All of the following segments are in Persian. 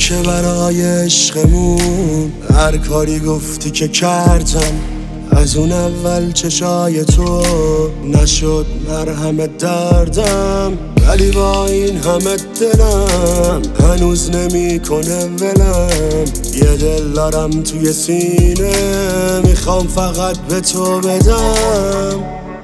که برای عشقمون هر کاری گفتی که کردم. از اون اول چشای تو نشد مرهم دردم، ولی با این همه دلم هنوز نمیکنه ولم. یه دل دارم توی سینه میخوام فقط به تو بدم.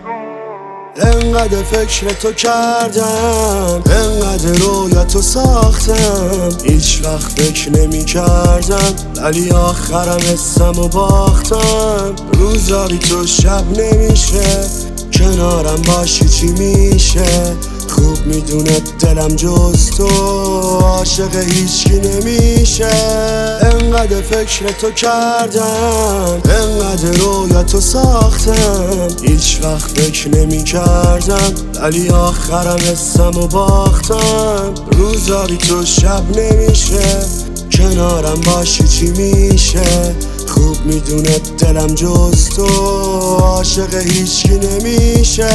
انقدر فکر تو کردم، انقدر رویا تو ساختم، هیچ وقت فکر نمی کردم ولی آخرم حسم و باختم. روزا بی تو شب نمیشه، کنارم باشی چی میشه؟ خوب میدونه دلم جز تو عاشق هیچکی نمیشه. انقدر فکر تو کردم، انقدر رویا تو ساختم، هیچ وقت فکر نمی کردم ولی آخرم حسم و باختم. روزا بی تو شب نمیشه، کنارم باشی چی میشه؟ خوب میدونه دلم جز تو عاشق هیچکی نمیشه.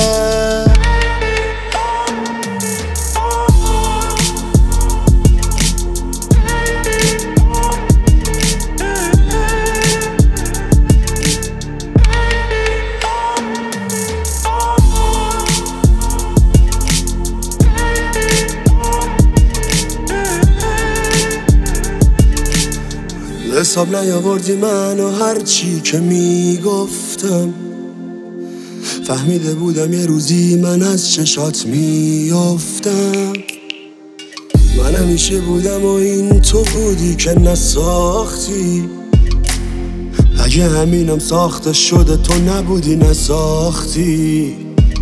حساب نیاوردی منو هرچی که میگفتم، فهمیده بودم یه روزی من از چشات میافتم. من همیشه بودم و این تو بودی که نساختی. اگه همینم ساخته شده تو نبودی نساختی.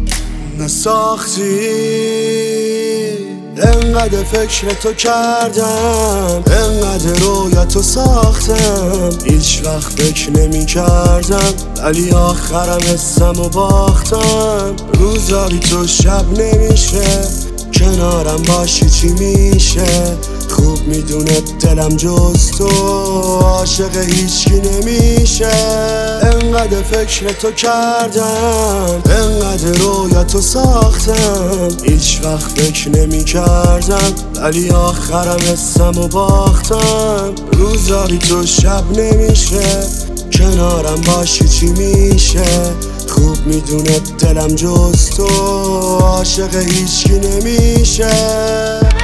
انقدر فکر تو کردم، انقدر رویا تو ساختم، هیچ وقت فکر نمی کردم ولی آخرم حسم و باختم. روزا بی تو شب نمیشه، کنارم باشی چی میشه؟ خوب میدونه دلم جز تو عاشق هیچکی نمیشه. انقدر فکر تو کردم، انقدر رویا تو ساختم، هیچ وقت فکر نمی کردم ولی آخرم حسم و باختم. روزا بی تو شب نمیشه، کنارم باشی چی میشه؟ خوب میدونه دلم جز تو عاشق هیچکی نمیشه.